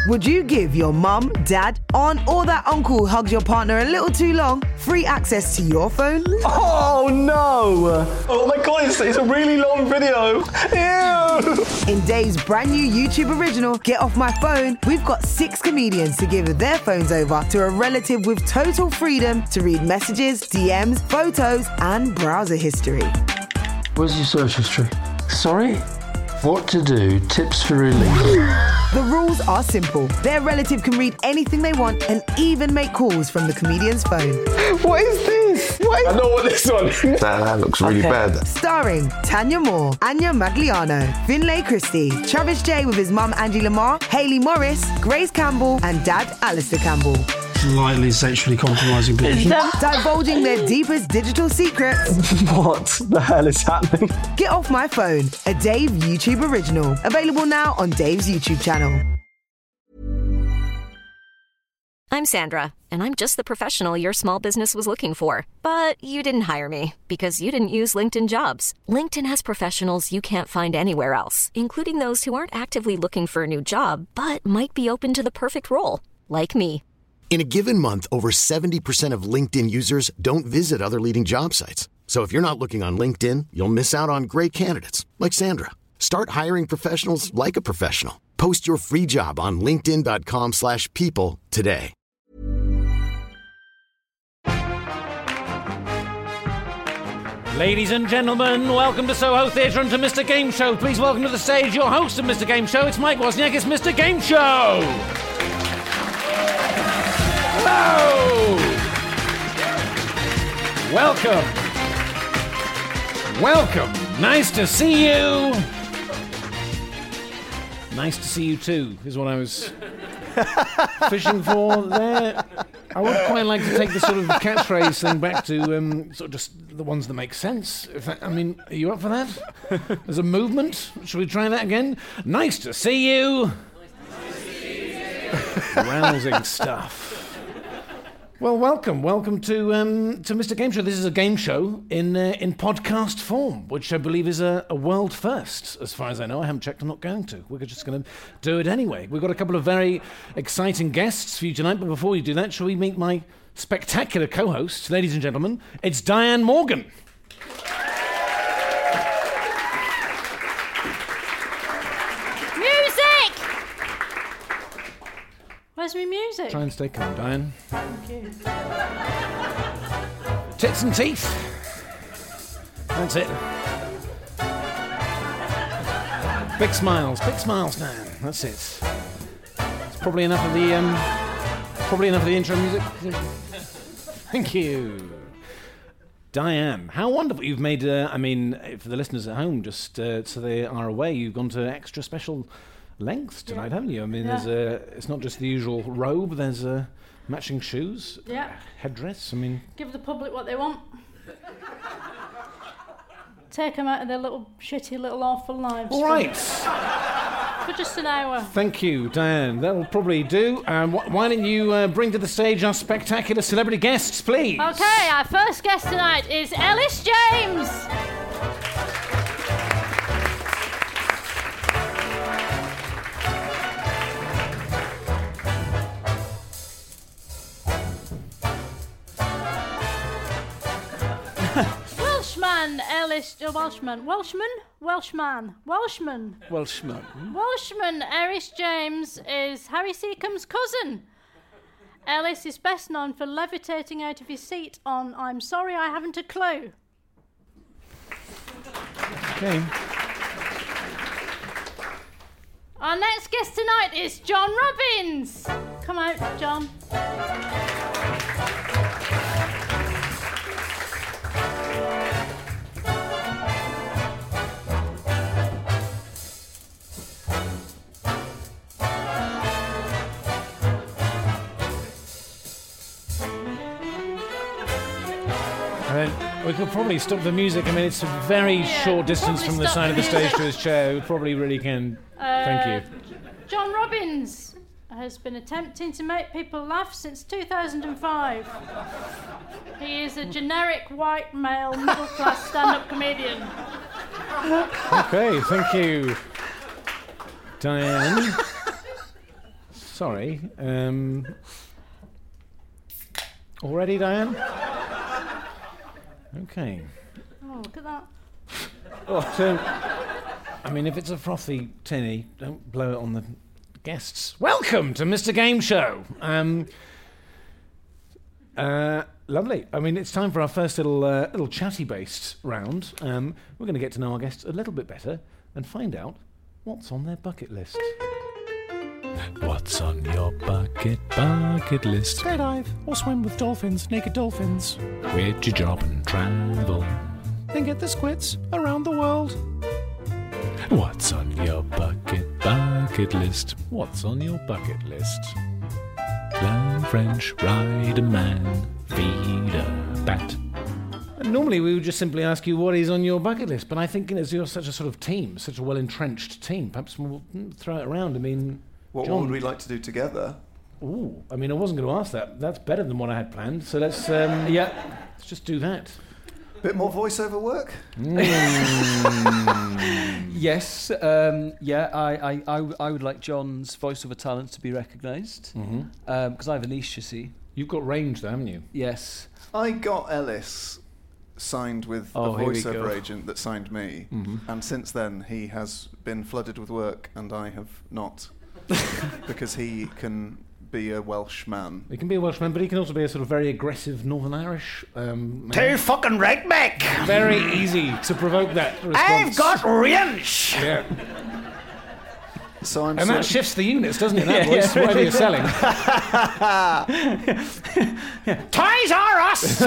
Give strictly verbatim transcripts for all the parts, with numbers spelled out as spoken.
Would you give your mum, dad, aunt or that uncle who hugs your partner a little too long free access to your phone? Oh no! Oh my god, it's, it's a really long video. Ew! In Dave's brand new YouTube original, Get Off My Phone, we've got six comedians to give their phones over to a relative with total freedom to read messages, D Ms, photos and browser history. Where's your search history? Sorry? What to do, tips for relief. The rules are simple. Their relative can read anything they want and even make calls from the comedian's phone. What is this? What is... I know what this one is. That, that looks really Okay. bad. Starring Tanya Moore, Anya Magliano, Finlay Christie, Travis J with his mum Angie Lamar, Hayley Morris, Grace Campbell and dad Alistair Campbell. Slightly sexually compromising position. Divulging their deepest digital secrets. What the hell is happening? Get Off My Phone, a Dave YouTube original. Available now on Dave's YouTube channel. I'm Sandra, and I'm just the professional your small business was looking for. But you didn't hire me because you didn't use LinkedIn Jobs. LinkedIn has professionals you can't find anywhere else, including those who aren't actively looking for a new job, but might be open to the perfect role, like me. In a given month, over seventy percent of LinkedIn users don't visit other leading job sites. So if you're not looking on LinkedIn, you'll miss out on great candidates like Sandra. Start hiring professionals like a professional. Post your free job on linkedin dot com slash people today. Ladies and gentlemen, welcome to Soho Theatre and to Mister Game Show. Please welcome to the stage your host of Mister Game Show. It's Mike Wozniak. It's Mister Game Show. Hello. Welcome. Welcome. Nice to see you. Nice to see you too, is what I was fishing for there. I would quite like to take the sort of catchphrase thing back to um, sort of just the ones that make sense. If that, I mean, are you up for that? There's a movement. Shall we try that again? Nice to see you. Nice to see you. Rousing stuff. Well, welcome, welcome to um, to Mister Game Show. This is a game show in uh, in podcast form, which I believe is a, a world first, as far as I know. I haven't checked. I'm not going to. We're just going to do it anyway. We've got a couple of very exciting guests for you tonight, but before we do that, shall we meet my spectacular co-host, ladies and gentlemen? It's Diane Morgan. Where's my music? Try and stay calm, Diane. Thank you. Tits and teeth. That's it. Big smiles, big smiles, Diane. That's it. It's probably enough of the um, probably enough of the intro music. Thank you, Diane. How wonderful you've made. Uh, I mean, for the listeners at home, just uh, so they are aware, you've gone to extra special lengths tonight, yeah. haven't you? I mean, yeah. there's a. It's not just the usual robe. There's uh, matching shoes. Yeah. Headdress. I mean, give the public what they want. Take them out of their little shitty little awful lives. All right. For just an hour. Thank you, Diane. That will probably do. Um, wh- why don't you uh, bring to the stage our spectacular celebrity guests, please? Okay, our first guest tonight is Ellis James. Welshman, Ellis, uh, Welshman, Welshman, Welshman, Welshman, Welshman, Welshman, Ellis James is Harry Seacombe's cousin. Ellis is best known for levitating out of his seat on I'm Sorry I Haven't a Clue. Okay. Our next guest tonight is John Robbins. Come out, John. We could probably stop the music. I mean, it's a very yeah, short distance from the side of the stage to his chair. We probably really can. Uh, Thank you. John Robbins has been attempting to make people laugh since two thousand five. He is a generic white male middle-class stand-up comedian. Okay, thank you, Diane. Sorry. Um, already, Diane? Okay. Oh, look at that. Oh, so, I mean, if it's a frothy tinny, don't blow it on the guests. Welcome to Mister Game Show. Um, uh, lovely. I mean, it's time for our first little uh, little chatty-based round. Um, we're going to get to know our guests a little bit better and find out what's on their bucket list. What's on your bucket, bucket list? Skydive or swim with dolphins, naked dolphins. Quit your job and travel. Then get the squids around the world. What's on your bucket, bucket list? What's on your bucket list? Learn French, ride a man, feed a bat. Normally we would just simply ask you what is on your bucket list, but I think as you're such a sort of team, such a well-entrenched team, perhaps we'll throw it around. I mean... What, John, what would we like to do together? Ooh, I mean, I wasn't going to ask that. That's better than what I had planned. So let's, um, yeah, let's just do that. Bit more voiceover work? Mm. Yes, um, yeah, I, I, I, w- I would like John's voiceover talent to be recognised. Because Mm-hmm. um, I have a niche, you see. You've got range, though, haven't you? Yes. I got Ellis signed with Oh, a here we voiceover go. agent that signed me, Mm-hmm. and since then he has been flooded with work, and I have not, because he can be a Welsh man. He can be a Welshman, but he can also be a sort of very aggressive Northern Irish um, man. Too fucking right back. Very easy to provoke that response. I've got range. Yeah. So I'm And sort that of- shifts the units, doesn't it? That Yeah, voice, yeah. whatever you're selling. Toys R Us.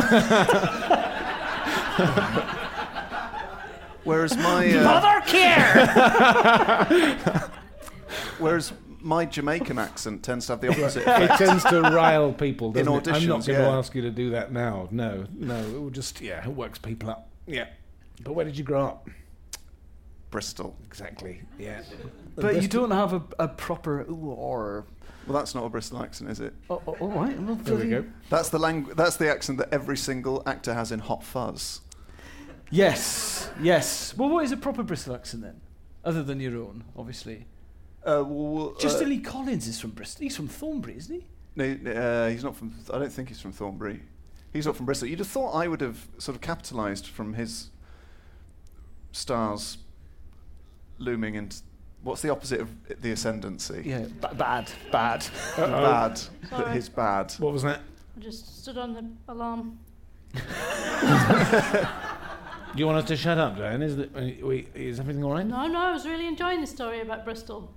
Whereas my uh, Mother care. whereas my Jamaican accent tends to have the opposite It effect. tends to rile people, In doesn't it? I'm not auditions, going to yeah. ask you to do that now. No, no. It will just, yeah, it works people up. Yeah. But where did you grow up? Bristol. Exactly, yeah. But you don't have a, a proper ooh or... Well, that's not a Bristol accent, is it? Oh, oh, all right. Well, There we go. That's the langu- That's the accent that every single actor has in Hot Fuzz. Yes, yes. Well, what is a proper Bristol accent then? Other than your own, obviously. Uh, well, Just uh, Lee Collins is from Bristol. He's from Thornbury, isn't he? No, uh, he's not from. I don't think he's from Thornbury. He's not from Bristol. You'd have thought I would have sort of capitalised from his stars looming into. What's the opposite of the ascendancy? Yeah, b- bad, bad. Bad. That Sorry. his bad. What was that? I just stood on the alarm. Do you want us to shut up, Diane? Is, the, uh, we, is everything all right? No, no, I was really enjoying the story about Bristol.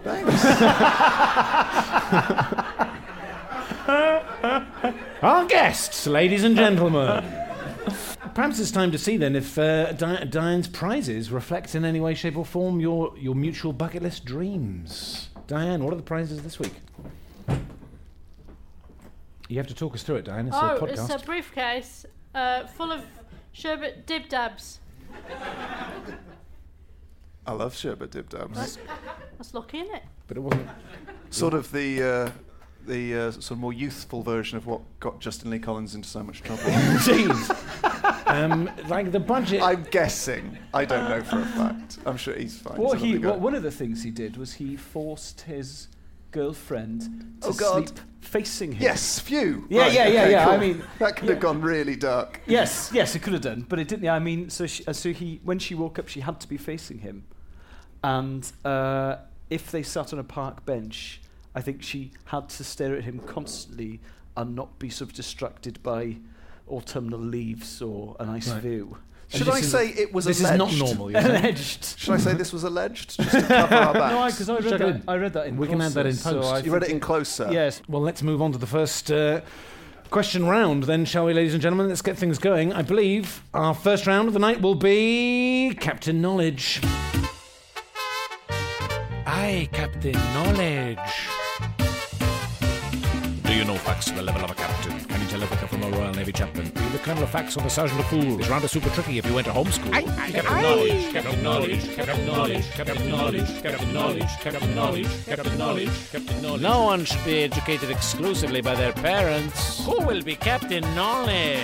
Our guests, ladies and gentlemen. Perhaps it's time to see then if uh, Di- Diane's prizes reflect in any way, shape or form your, your mutual bucket list dreams. Diane, what are the prizes this week? You have to talk us through it, Diane. It's oh, a podcast. it's a briefcase uh, full of sherbet dib dabs. I love sherbet dib dabs. That's, that's lucky, isn't it? But it wasn't. Sort of the uh, the uh, sort of more youthful version of what got Justin Lee Collins into so much trouble. Jeez. um, like the budget. I'm guessing. I don't know for a fact. I'm sure he's fine. What He's a he, lovely guy. what, one of the things he did was he forced his girlfriend to Oh, God. sleep facing him. Yes, phew. Yeah, Right, yeah, yeah, okay, yeah. cool. I mean, that could yeah. have gone really dark. Yes, yes, it could have done, but it didn't. I mean, so she, uh, so he, when she woke up, she had to be facing him, and uh, if they sat on a park bench, I think she had to stare at him constantly and not be sort of distracted by autumnal leaves or a nice Right. view. Should this I is- say it was This alleged? is not normal. You're saying? Alleged. Should I say this was alleged, just to cover our backs? No, because I, read Check it that. in. I read that in. We can add that in Closer, so post. I You read it think in Closer? Yes. Well, let's move on to the first uh, question round then, shall we, ladies and gentlemen? Let's get things going. I believe our first round of the night will be Captain Knowledge. Aye, Captain Knowledge. Do you know facts to the level of a captain? Can you tell a vicar from a Royal Navy chaplain? Be the Colonel of Facts or the Sergeant of Fools? This round is super tricky if you went to homeschool. Aye, aye, Captain Knowledge, Captain Knowledge, Captain Knowledge, Captain Knowledge, Captain Knowledge, Captain Knowledge, Captain Knowledge, Captain Knowledge. No one should be educated exclusively by their parents. Who will be Captain Knowledge?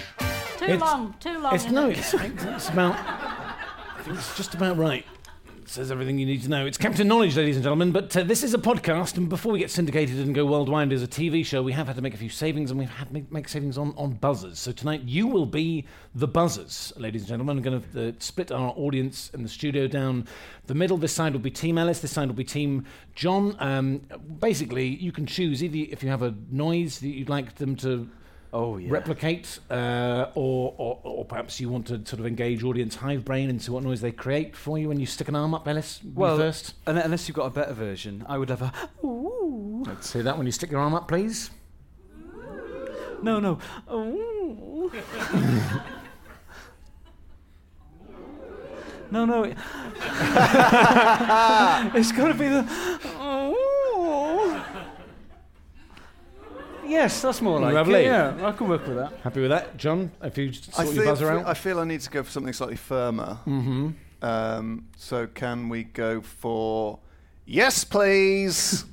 Too It's- long, too long. It's isn't no, it? it's, it's about. I think it's just about right. says everything you need to know. It's Captain Knowledge, ladies and gentlemen, but uh, this is a podcast, and before we get syndicated and go worldwide as a T V show, we have had to make a few savings, and we've had to make, make savings on, on buzzers. So tonight, you will be the buzzers, ladies and gentlemen. I'm going to uh, split our audience in the studio down the middle. This side will be Team Ellis, this side will be Team John. Um, basically, you can choose either if you have a noise that you'd like them to Oh, yeah. replicate, uh, or, or or perhaps you want to sort of engage audience hive brain and see what noise they create for you when you stick an arm up, Ellis. You Well, first. un- unless you've got a better version, I would have a. Ooh. Let's hear that when you stick your arm up, please. No, no. Ooh. no, no. it- it's got to be the. Ooh. Yes, that's more like Lovely. it. Yeah, I can work with that. Happy with that, John? If you sort I your feel, buzzer out. I feel I need to go for something slightly firmer. Mm-hmm. Um, so can we go for yes, please?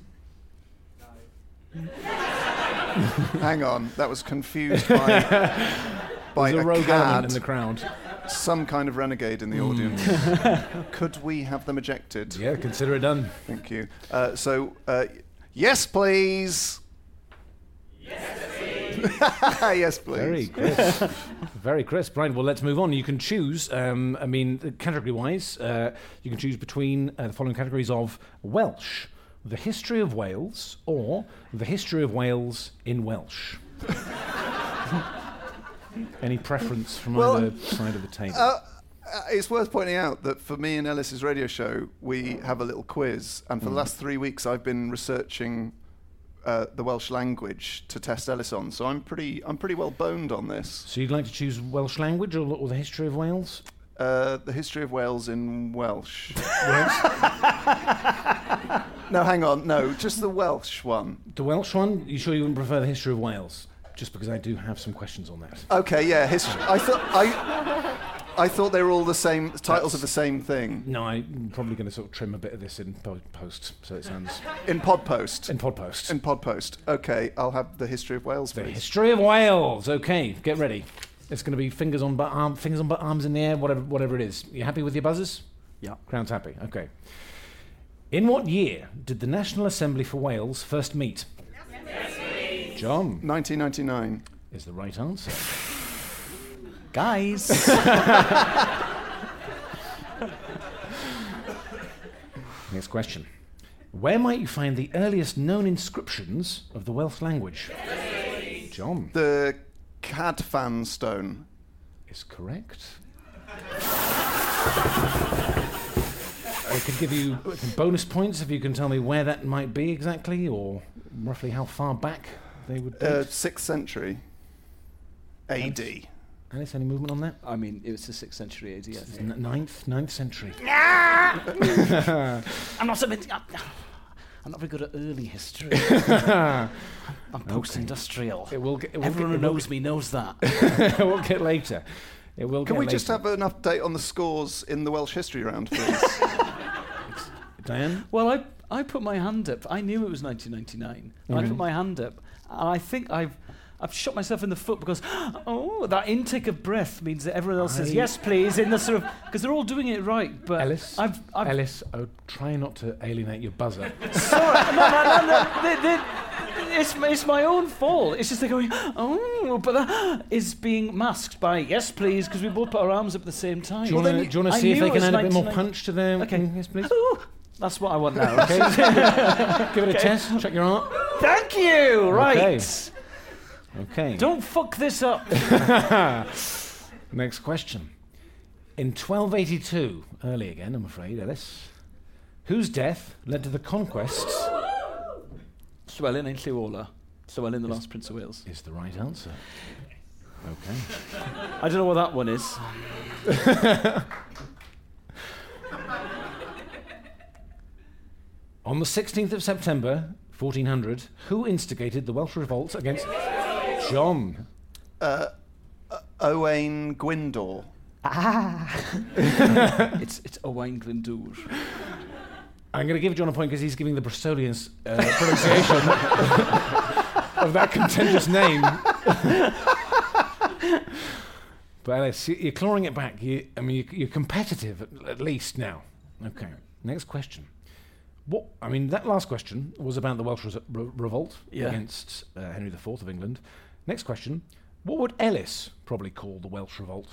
Hang on, that was confused by by There's a a rogue cad, element in the crowd. some kind of renegade in the Mm. audience. Could we have them ejected? Yeah, consider it done. Thank you. Uh, so uh, yes, please. Yes, please. Very crisp. Very crisp. Right, well, let's move on. You can choose, um, I mean, category-wise, uh, you can choose between uh, the following categories of Welsh, the history of Wales, or the history of Wales in Welsh. Any preference from Well, either side of the table? Uh, uh, it's worth pointing out that for me and Ellis's radio show, we have a little quiz, and for Mm. the last three weeks, I've been researching uh, the Welsh language to test Ellis on. So I'm pretty, I'm pretty well boned on this. So you'd like to choose Welsh language or, or the history of Wales? Uh, the history of Wales in Welsh. No, hang on. No, just the Welsh one. The Welsh one? You sure you wouldn't prefer the history of Wales? Just because I do have some questions on that. Okay, yeah. History. I thought I, I thought they were all the same titles of the same thing. No, I'm probably going to sort of trim a bit of this in po- post, so it sounds... In pod post. In pod post. In pod post. Okay, I'll have the history of Wales. The please. history of Wales. Okay, get ready. It's going to be fingers on butt, arm, fingers on butt, arms in the air, whatever, whatever it is. You happy with your buzzers? Yeah. Crown's happy. Okay. In what year did the National Assembly for Wales first meet? John nineteen ninety-nine is the right answer. Guys. Next question. Where might you find the earliest known inscriptions of the Welsh language? John The Cadfan Stone. is correct. I could give you bonus points if you can tell me where that might be exactly, or roughly how far back they would be. Uh, sixth century A D. Alice, any movement on that? I mean, it was the sixth century A D, I think. N- ninth, ninth century. I'm not so I'm, I'm not very good at early history. I'm post-industrial. It will get, it will Everyone get, who it will knows me knows that. it will get later. It will Can get we later. just have an update on the scores in the Welsh history round, please? Diane? Well, I I put my hand up. I knew it was nineteen ninety-nine. I Mhm. put my hand up, and I think I've I've shot myself in the foot because oh, that intake of breath means that everyone else says I- yes, please, in the sort of because they're all doing it right. But Ellis, I've, I've Ellis, oh, try not to alienate your buzzer. sorry, no, no, no, no, they, they, it's it's my own fault. It's just they're going oh, but that is being masked by yes, please, because we both put our arms up at the same time. Do you Well, want then to I see if knew they it can was add a bit more ninety-nine punch to their... Okay. Mm, yes, please. Ooh, that's what I want now. Okay. Give it a Okay. test. Check your arm. Thank you. Right. Okay. Okay. Don't fuck this up. Next question. In twelve eighty-two, early again, I'm afraid, Ellis, whose death led to the conquests... Llywelyn ein Llywola. Llywelyn, the last Prince of Wales. Is the right answer. Okay. I don't know what that one is. On the sixteenth of September, fourteen hundred, who instigated the Welsh revolt against John? Uh, uh, Owain Gwyndor. Ah. it's it's Owain Glyndŵr. I'm going to give John a point because he's giving the Bristolian uh, pronunciation of that contentious name. But Alice, you- you're clawing it back. You, I mean, you- you're competitive at, at least now. Okay. Next question. What I mean, that last question was about the Welsh re- re- revolt Yeah. against uh, Henry the Fourth of England. Next question. What would Ellis probably call the Welsh revolt?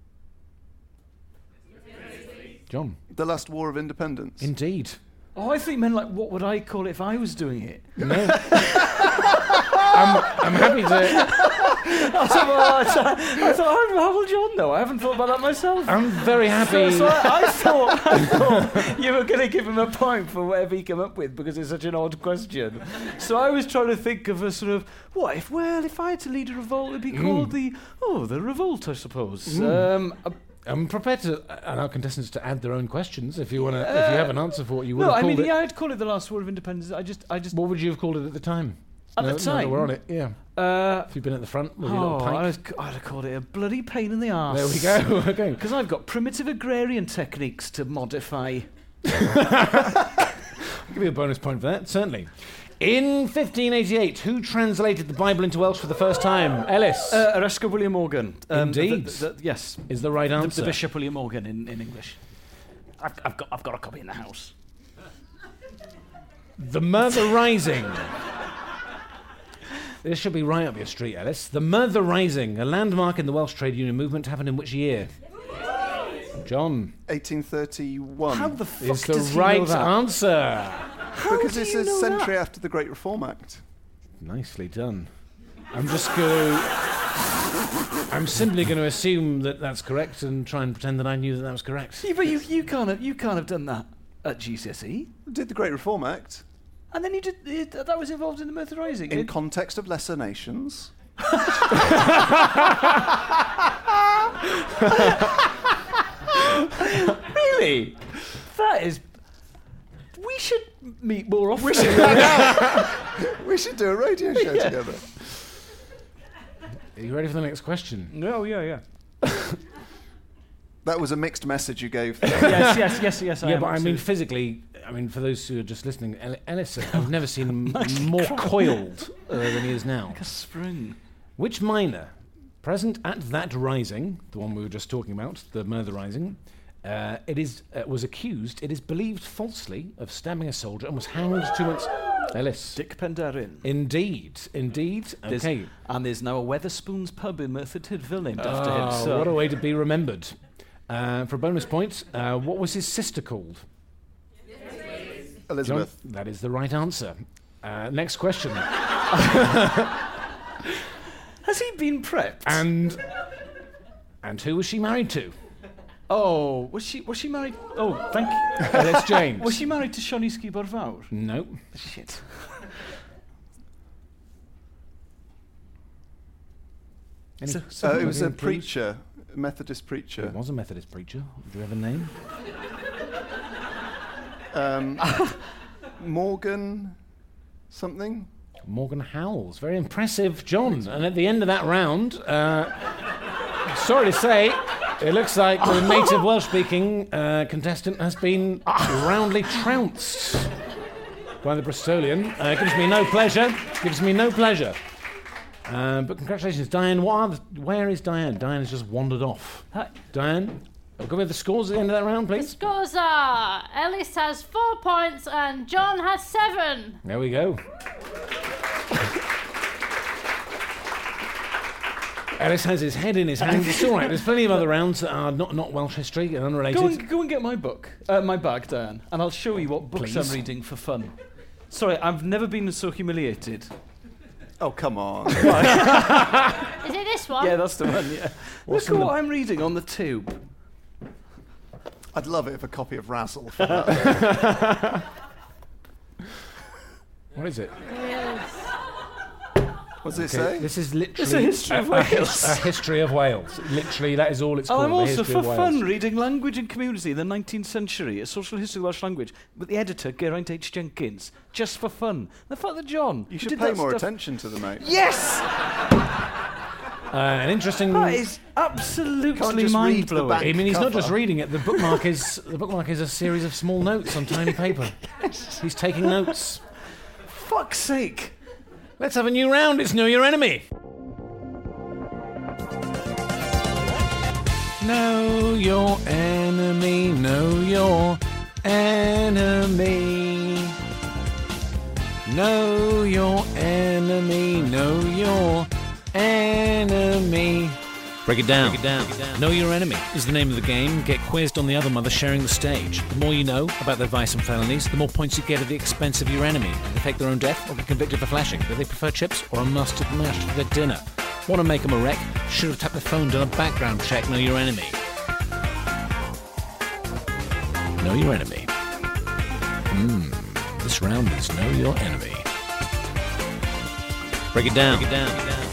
John. The last war of independence. Indeed. Oh, I think meant like, what would I call it if I was doing it? No. I'm, I'm happy to... I thought, well, I thought, I thought, how will John know? I haven't thought about that myself. I'm very happy... So, so I, I, thought, I thought you were going to give him a point for whatever he came up with because it's such an odd question. So I was trying to think of a sort of, what if, well, if I had to lead a revolt, it'd be called Mm. the, oh, the revolt, I suppose. Mm. Um, a, I'm prepared to allow contestants to add their own questions if you want to. Uh, if you have an answer for what you would no, have I called mean, it. yeah, I'd call it the last war of independence. I just, I just. What would you have called it at the time? At no, the time, no, we're on it. Yeah. Uh, if you've been at the front with your oh, little pike. I'd, I'd have called it a bloody pain in the arse. There we go. Okay. Because I've got primitive agrarian techniques to modify. I'll give you a bonus point for that. Certainly. In fifteen eighty-eight, who translated the Bible into Welsh for the first time? Ellis. Uh, Aresco William Morgan. Um, Indeed. The, the, the, yes. Is the right answer. The, the Bishop William Morgan in, in English. I've, I've, got, I've got a copy in the house. The Merthyr Rising. This should be right up your street, Ellis. The Merthyr Rising, a landmark in the Welsh trade union movement, happened in which year? John. eighteen thirty-one. How the fuck Is the does he right know that? answer. How because do it's you a know century that? after the Great Reform Act. Nicely done. I'm just going to... I'm simply going to assume that that's correct and try and pretend that I knew that that was correct. Yeah, but you, you, can't have, you can't have done that at G C S E. Did the Great Reform Act And then you did it, that was involved in the Merthyr Rising. in It- context of lesser nations. Really? That is... We should meet more often. We should, I know. We should do a radio show Yeah. together. Are you ready for the next question? No, yeah, yeah. That was a mixed message you gave. There. yes, yes, yes, yes. I yeah, am but I mean, absolutely. physically, I mean, for those who are just listening, El- Ellis, I've never seen him more coiled uh, than he is now. Like a spring. Which miner, present at that rising, the one we were just talking about, the Merthyr Rising, uh, it is uh, was accused, it is believed falsely, of stabbing a soldier and was hanged two months... Ellis. Dick Penderyn. Indeed, indeed. There's- Okay. And there's now a Weatherspoons pub in Merthyr Tydfil named after him. Oh, So. what a way to be remembered. Uh, for a bonus point, uh, what was his sister called? Elizabeth. John, that is the right answer. Uh, next question. Has he been prepped? And and who was she married to? Oh, was she was she married? Oh, thank you. Ellis James. Was she married to Sionisci Borfawr? No. Shit. Any- So- Uh, it was a any clues? preacher, a Methodist preacher. It was a Methodist preacher. Do you have a name? Um, Morgan something? Morgan Howells. Very impressive, John. And at the end of that round, uh, sorry to say, it looks like the native Welsh-speaking uh, contestant has been roundly trounced by the Bristolian. Uh, gives me no pleasure. Gives me no pleasure. Uh, but congratulations, Diane. What are the, where is Diane? Diane has just wandered off. Hi. Diane, go with the scores at the end of that round, The please. scores are Ellis has four points and John has seven. There we go. Ellis has his head in his hands. It's all right. There's plenty of other rounds that are not, not Welsh history and unrelated. Go and, go and get my book, uh, my bag, Dan, and I'll show you what books Please. I'm reading for fun. Sorry, I've never been so humiliated. Oh, come on. Is it this one? Yeah, that's the one, yeah. What's Look in at what the- I'm reading on the tube. I'd love it if a copy of Razzle for that. What is it? Yes. What does it Okay, say? this is literally It's a history of a, a his- Wales. a history of Wales. Literally, that is all it's Oh, called. I'm the also, history for of Wales. fun, reading Language and Community in the nineteenth century, a social history of Welsh language, with the editor, Geraint H. Jenkins, just for fun. The fact that John... You who should did pay that more stuff- attention to the mate. Yes! Uh, an interesting. That is Can't absolutely just read the mind-blowing. back. I mean, he's not cover. just reading it. The bookmark is the bookmark is a series of small notes on tiny paper. He's taking notes. Fuck's sake. Let's have a new round. It's Know Your Enemy. Know your enemy. Know your enemy. Know your enemy. Know your enemy. Break it down. Break it down. Break it down. Know Your Enemy is the name of the game. Get quizzed on the other mother sharing the stage. The more you know about their vice and felonies, the more points you get at the expense of your enemy. Do they fake their own death or get convicted for flashing? Do they prefer chips or a mustard mash for their dinner? Want to make them a wreck? Should have tapped the phone, done a background check. Know Your Enemy. Know Your Enemy. Hmm. This round is Know Your Enemy. Break it down. Break it down. Break it down.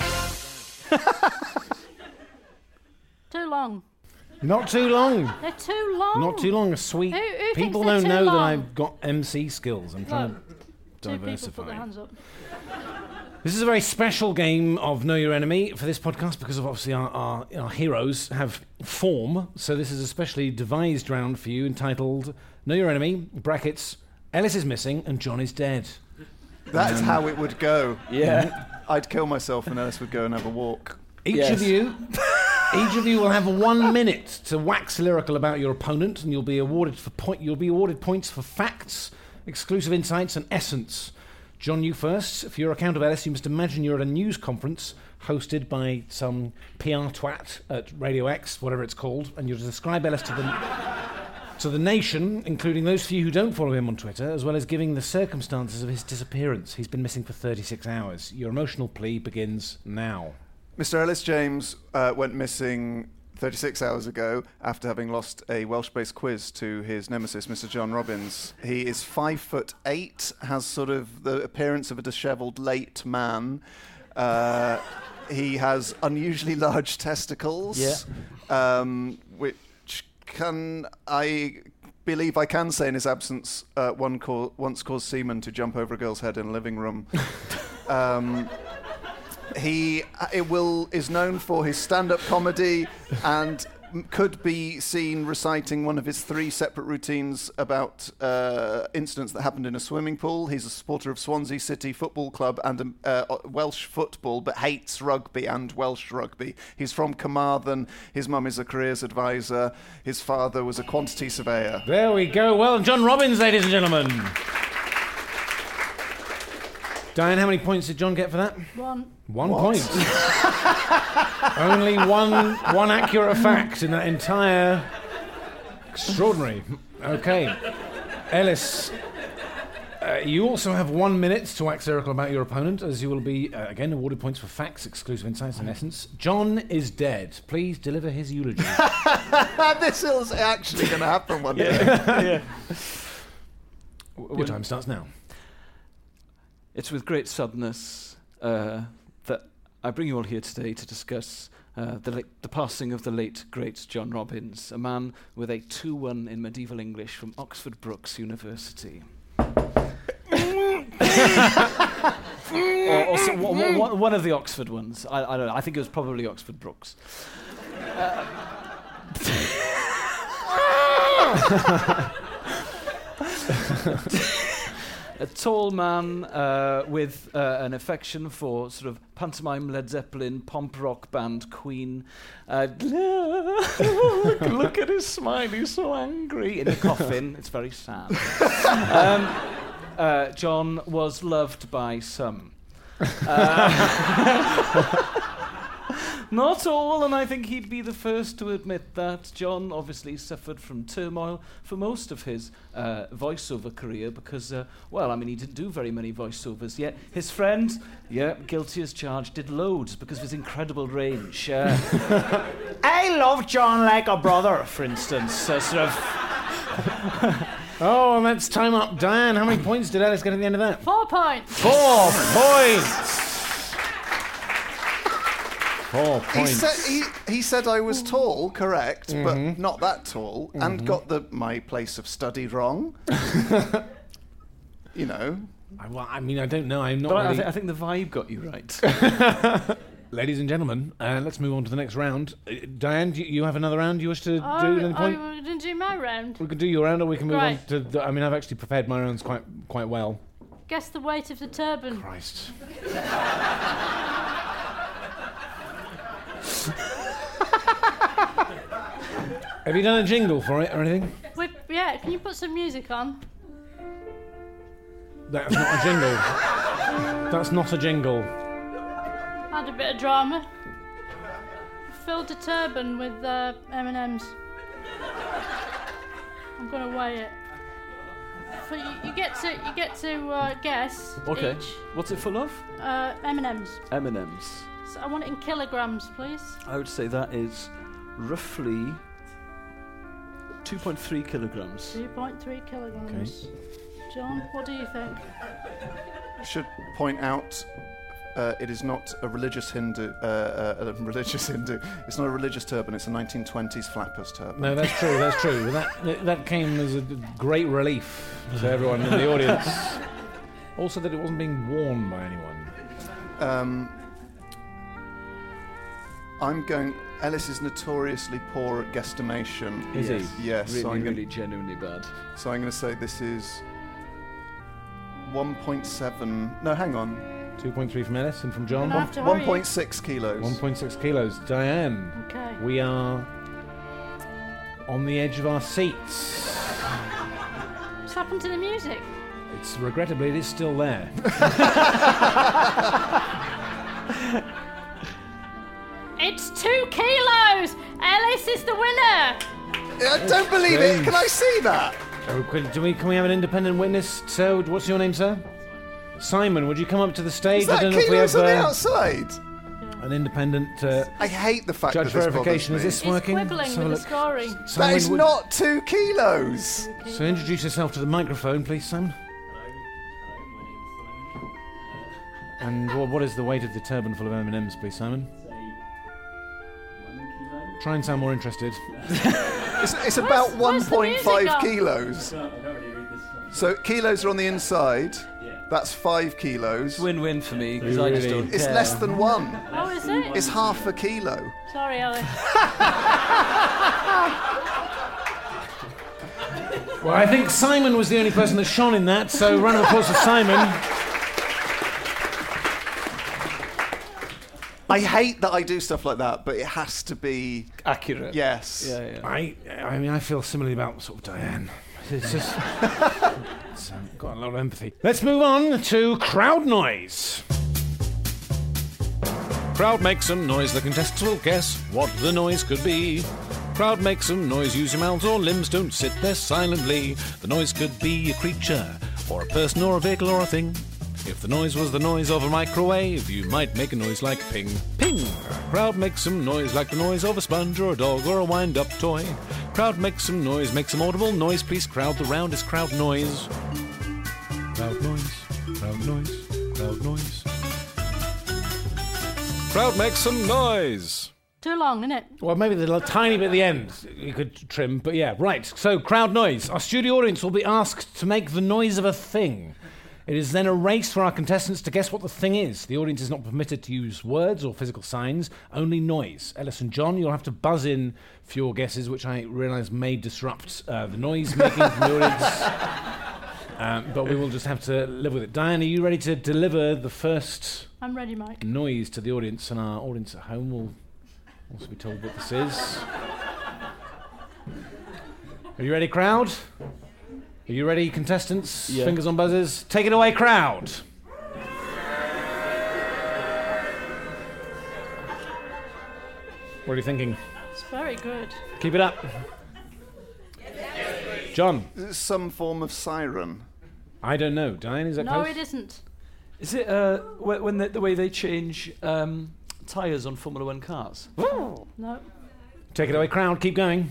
Too long. Not too long. They're too long. Not too long. A sweet. Who, who people thinks don't they're know too that long? I've got M C skills. I'm trying Look, to two diversify. people put their hands up. This is a very special game of Know Your Enemy for this podcast because of obviously our, our, our heroes have form. So this is a specially devised round for you entitled Know Your Enemy, brackets, Ellis is missing and John is dead. That's um, how it would go. Yeah. I'd kill myself and Ellis would go and have a walk. Each Yes. of you... Each of you will have one minute to wax lyrical about your opponent, and you'll be awarded for point. You'll be awarded points for facts, exclusive insights, and essence. John, you first. For your account of Ellis, you must imagine you're at a news conference hosted by some P R twat at Radio X, whatever it's called, and you're to describe Ellis to the to the nation, including those few who don't follow him on Twitter, as well as giving the circumstances of his disappearance. He's been missing for thirty-six hours. Your emotional plea begins now. Mister Ellis James uh, went missing thirty-six hours ago after having lost a Welsh-based quiz to his nemesis, Mister John Robbins. He is five foot eight, has sort of the appearance of a dishevelled late man. Uh, he has unusually large testicles, Yeah. um, which can I believe I can say in his absence uh, one co- once caused semen to jump over a girl's head in a living room. um, He uh, it will is known for his stand-up comedy and m- could be seen reciting one of his three separate routines about uh, incidents that happened in a swimming pool. He's a supporter of Swansea City Football Club and um, uh, Welsh football, but hates rugby and Welsh rugby. He's from Carmarthen. His mum is a careers advisor. His father was a quantity surveyor. There we go. Well, John Robbins, ladies and gentlemen. Diane, how many points did John get for that? One. One What? point. Only one one accurate fact in that entire... Extraordinary. Okay. Ellis, uh, you also have one minute to wax lyrical about your opponent, as you will be, uh, again, awarded points for facts, exclusive insights, and essence. John is dead. Please deliver his eulogy. This is actually going to happen one day. Yeah. Your time starts now. It's with great sadness uh, that I bring you all here today to discuss uh, the, late, the passing of the late, great John Robbins, a man with a two one in medieval English from Oxford Brookes University. or, or so, one, one, one of the Oxford ones. I, I don't know. I think it was probably Oxford Brookes. Uh, A tall man uh, with uh, an affection for sort of pantomime, Led Zeppelin, pomp rock band, Queen. Uh, look, look at his smile, he's so angry. In the coffin, it's very sad. um, uh, John was loved by some. Uh, Not all, and I think he'd be the first to admit that. John obviously suffered from turmoil for most of his uh, voiceover career because, uh, well, I mean, he didn't do very many voiceovers, yet his friend, yeah, guilty as charged, did loads because of his incredible range. Uh, I love John like a brother, for instance. Uh, sort of... Oh, and that's time up. Diane, how many points did Alice get at the end of that? Four points. Four points. Four He points. said, he, he said I was tall, correct, Mhm. but not that tall, and Mhm. got the my place of study wrong. You know. I, well, I mean, I don't know. I'm not But I, really... th- I think the vibe got you right. Ladies and gentlemen, uh, let's move on to the next round. Uh, Diane, do you, you have another round you wish to Oh, do at any oh, point? we're going to do my round. We can do your round, or we can move Right. on to... The, I mean, I've actually prepared my rounds quite quite well. Guess the weight of the turban. Christ. Have you done a jingle for it or anything? We, yeah, Can you put some music on? That's not a jingle. That's not a jingle. Add a bit of drama. Filled a turban with uh, M and M's. I'm gonna weigh it. For you, you get to you get to uh, guess Okay. each. What's it full of? Uh, M and M's. M and M's. So I want it in kilograms, please. I would say that is roughly two point three kilograms. Two point three kilograms. John, what do you think? Should point out, uh, it is not a religious Hindu. Uh, uh, a religious Hindu. It's not a religious turban. It's a nineteen twenties flappers turban. No, that's true. That's true. That that came as a great relief to everyone in the audience. Also, that it wasn't being worn by anyone. Um, I'm going. Ellis is notoriously poor at guesstimation. Is yes. he? Yes. Really, so I'm really gonna, genuinely bad. So I'm going to say this is one point seven. No, hang on. two point three from Ellis and from John. You're gonna have to hurry. one point six kilos. one point six kilos. Diane. Okay. We are on the edge of our seats. What's happened to the music? It's regrettably it is still there. It's two kilos! Ellis is the winner! I don't believe it. Can I see that? Oh, can- Do we? Can we have an independent witness? So, what's your name, sir? Simon. Would you come up to the stage? Is that I don't know if we kilos have on the uh, outside? an independent uh, I hate the fact judge that this verification. bothers Is me. this He's working? quibbling Let's have a with the look. scoring. That Simon, is would- not two kilos. So introduce yourself to the microphone, please, Simon. And wha- what is the weight of the turban full of M and M's, please, Simon? Try and sound more interested. It's, it's about where's the music 1.5 gone? kilos. So kilos are on the inside. That's five kilos. Win-win for me because I just Really? don't It's care. less than one. Oh, is it? It's half a kilo. Sorry, Ellis. Well, I think Simon was the only person that shone in that, so round of applause for Simon. I hate that I do stuff like that, but it has to be accurate. Yes. Yeah, yeah. I, I mean, I feel similarly about sort of Diane. It's just it's, um, got a lot of empathy. Let's move on to crowd noise. Crowd makes some noise, the contestants will guess what the noise could be. Crowd makes some noise, use your mouths or limbs, don't sit there silently. The noise could be a creature, or a person, or a vehicle, or a thing. If the noise was the noise of a microwave, you might make a noise like ping, ping. Crowd makes some noise like the noise of a sponge or a dog or a wind-up toy. Crowd makes some noise, make some audible noise, please crowd the round is crowd noise. Crowd noise, crowd noise, crowd noise. Crowd makes some noise. Too long, isn't it? Well, maybe the little tiny bit at the end you could trim, but yeah, right. So, crowd noise. Our studio audience will be asked to make the noise of a thing. It is then a race for our contestants to guess what the thing is. The audience is not permitted to use words or physical signs, only noise. Ellis and John, you'll have to buzz in for your guesses, which I realise may disrupt uh, the noise making from the audience. Um, but we will just have to live with it. Diane, are you ready to deliver the first I'm ready, Mike. noise to the audience? And our audience at home will also be told what this is. Are you ready, crowd? Are you ready, contestants? Yeah. Fingers on buzzers. Take it away, crowd. What are you thinking? It's very good. Keep it up. John. Is it some form of siren? I don't know. Diane, is that No, close? it isn't. Is it uh, wh- when the, the way they change um, tyres on Formula One cars? No. Take it away, crowd. Keep going.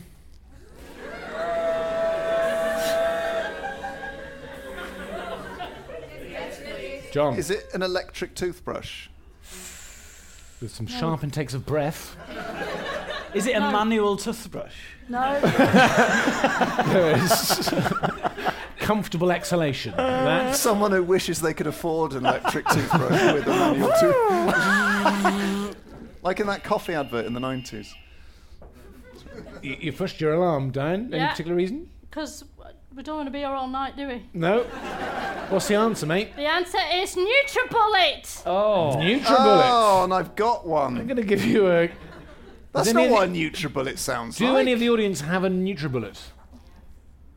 John. Is it an electric toothbrush? With some sharp intakes of breath. Is it a No. manual toothbrush? No. There is comfortable exhalation. That's Someone who wishes they could afford an electric toothbrush with a manual toothbrush. Like in that coffee advert in the nineties. Y- you pushed your alarm, Diane. Any Yeah. particular reason? Because we don't want to be here all night, do we? No. What's the answer, mate? The answer is NutriBullet. Oh, NutriBullet. Oh, and I've got I'm one. going to give you a. That's Does not any of what a NutriBullet sounds Do like. any of the audience have a NutriBullet?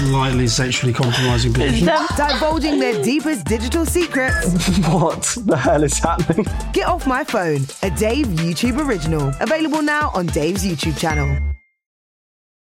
Slightly sexually compromising position. Divulging their deepest digital secrets. What the hell is happening? Get Off My Phone, a Dave YouTube original. Available now on Dave's YouTube channel.